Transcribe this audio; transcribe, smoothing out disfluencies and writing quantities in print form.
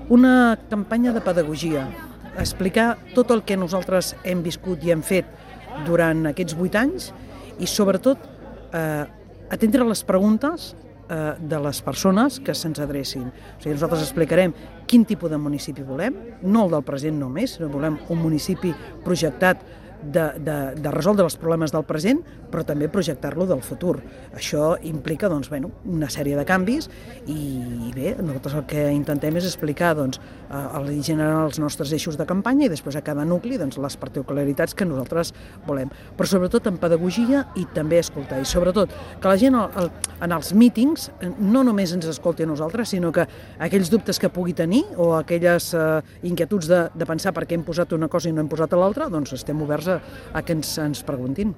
Una campanya de pedagogia, explicar tot el que nosaltres hem viscut i hem fet durant aquests 8 anys i sobretot atendre les preguntes de les persones que se'ns adrecin. O sigui, nosaltres explicarem quin tipus de municipi volem, no el del present només, sinó volem un municipi projectat de resoldre els problemes del present, però també projectar-lo del futur. Això implica una sèrie de canvis i bé, nosaltres el que intentem és explicar generar els nostres eixos de campanya i després a cada nucli les particularitats que nosaltres volem. Però sobretot en pedagogia i també escoltar. I sobretot que la gent en els mítings no només ens escolti a nosaltres, sinó que aquells dubtes que pugui tenir o aquelles inquietuds de pensar per què hem posat una cosa i no hem posat l'altra, doncs estem oberts a que ens preguntin.